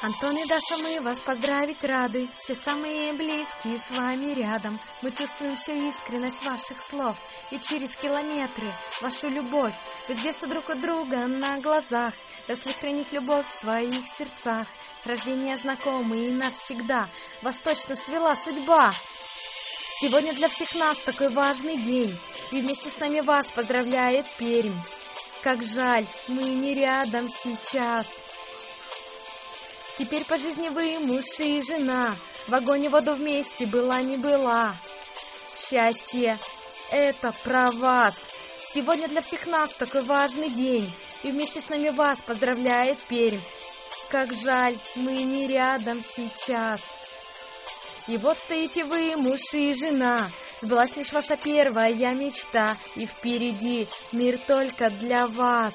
Антон и Даша, мы вас поздравить рады. Все самые близкие с вами рядом. Мы чувствуем всю искренность ваших слов и через километры вашу любовь. Вы с детства друг от друга на глазах, росли хранить любовь в своих сердцах. С рождения знакомы и навсегда вас точно свела судьба. Сегодня для всех нас такой важный день, и вместе с нами вас поздравляет Пермь. Как жаль, мы не рядом сейчас. Теперь по жизни вы муж и жена, в огонь и воду вместе была не была. Счастье — это про вас. Сегодня для всех нас такой важный день, и вместе с нами вас поздравляет Пермь. Как жаль, мы не рядом сейчас. И вот стоите вы, муж и жена, сбылась лишь ваша первая мечта, и впереди мир только для вас.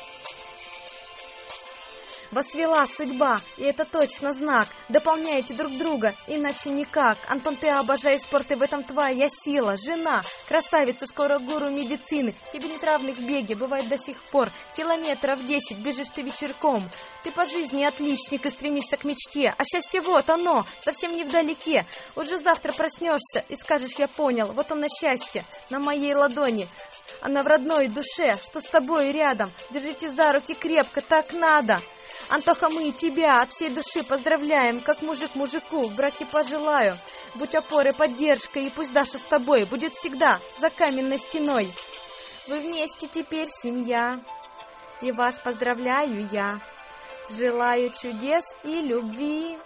Вас свела судьба, и это точно знак. Дополняете друг друга, иначе никак. Антон, ты обожаешь спорт, и в этом твоя сила. Жена, красавица, скоро гуру медицины. Тебе нет равных в беге, бывает до сих пор. Километров 10 бежишь ты вечерком. Ты по жизни отличник и стремишься к мечте. А счастье вот оно, совсем не вдалеке. Уже завтра проснешься и скажешь: я понял, вот оно счастье на моей ладони. Она в родной душе, что с тобой рядом. Держите за руки крепко, так надо. Антоха, мы тебя от всей души поздравляем, как мужик мужику в браке пожелаю. Будь опорой, поддержкой, и пусть Даша с тобой будет всегда за каменной стеной. Вы вместе теперь семья, и вас поздравляю я. Желаю чудес и любви.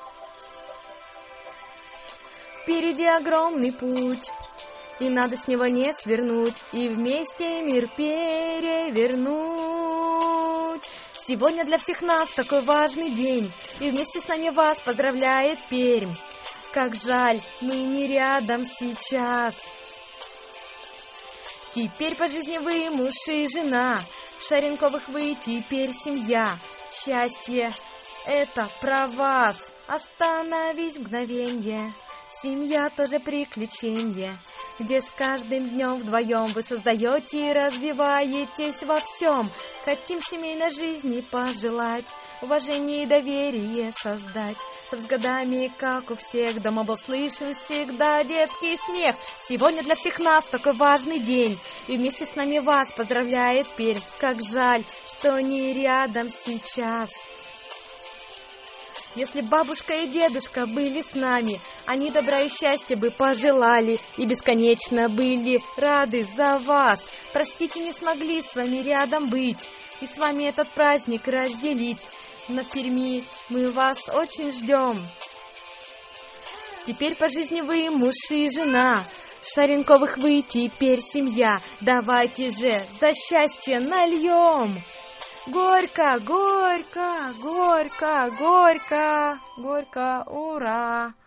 Впереди огромный путь, и надо с него не свернуть, и вместе мир перевернуть. Сегодня для всех нас такой важный день, и вместе с нами вас поздравляет Пермь. Как жаль, мы не рядом сейчас. Теперь по жизни вы муж и жена, в Шаренковых вы теперь семья. Счастье — это про вас. Остановись мгновенье. Семья тоже приключение, где с каждым днем вдвоем вы создаете и развиваетесь во всем. Хотим семейной жизни пожелать, уважение и доверие создать. С годами, как у всех, дома был слышен всегда детский смех. Сегодня для всех нас такой важный день, и вместе с нами вас поздравляет Пермь. Как жаль, что не рядом сейчас. Если бабушка и дедушка были с нами, они добра и счастья бы пожелали и бесконечно были рады за вас. Простите, не смогли с вами рядом быть и с вами этот праздник разделить. Но в Перми мы вас очень ждем. Теперь по жизни вы муж и жена, в Шаренковых вы теперь семья. Давайте же за счастье нальем. Горько, горько, горько, горько, горько, ура!